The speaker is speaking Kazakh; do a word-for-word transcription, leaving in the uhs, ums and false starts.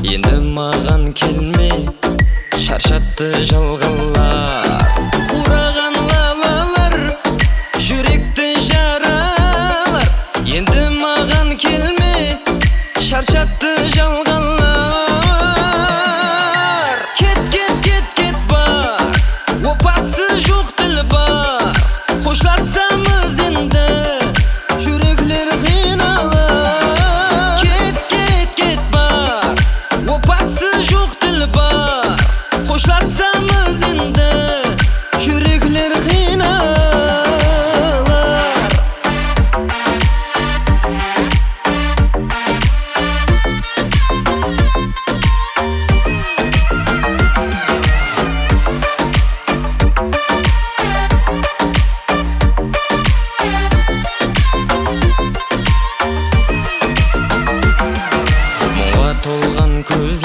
Енді маған келме, шаршатты жалғанлар. Қураған лалалар, жүректі жаралар. Енді маған келме, шаршатты жалғанлар. Кет, кет, кет, кет бар, опасы жоқ тіл бар. Қошласамыз енді, жүректер қиналар. Кет, кет, кет бар, опасы жоқ тіл бар. Қошласамыз енді, жүректер қиналар. Толған көз